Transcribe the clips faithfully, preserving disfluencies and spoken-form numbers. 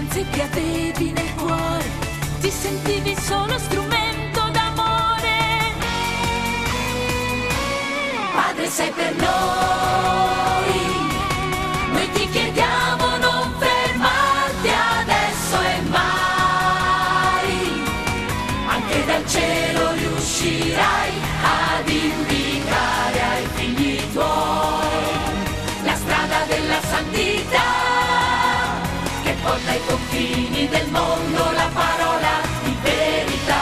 speranze che avevi nel cuore, ti sentivi solo strumento d'amore. Padre, sei per noi, noi ti chiediamo non fermarti adesso e mai, anche dal cielo riuscirai ad indicare ai figli tuoi la strada della santità, che porta ai confini del mondo la parola di verità.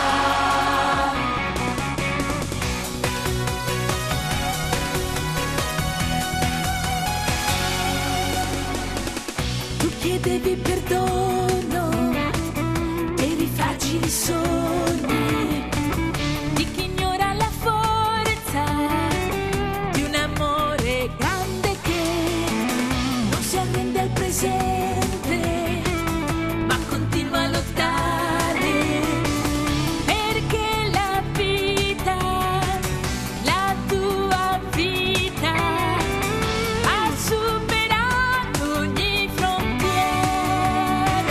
Tu chiedevi perdono per i fragili sogni di chi ignora la forza di un amore grande che non si arrende al presente, ma continua a lottare, perché la vita, la tua vita, ha superato ogni frontiera.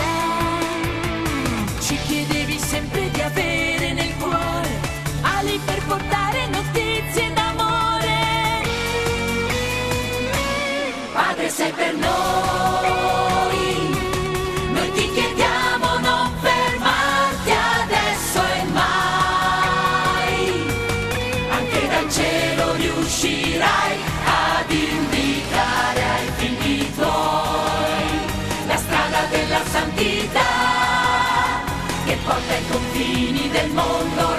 Ci chiedevi sempre di avere nel cuore ali per portare notizie d'amore. Padre, sei per noi, noi ti chiediamo non fermarti adesso e mai, anche dal cielo riuscirai ad indicare ai figli tuoi la strada della santità, che porta ai confini del mondo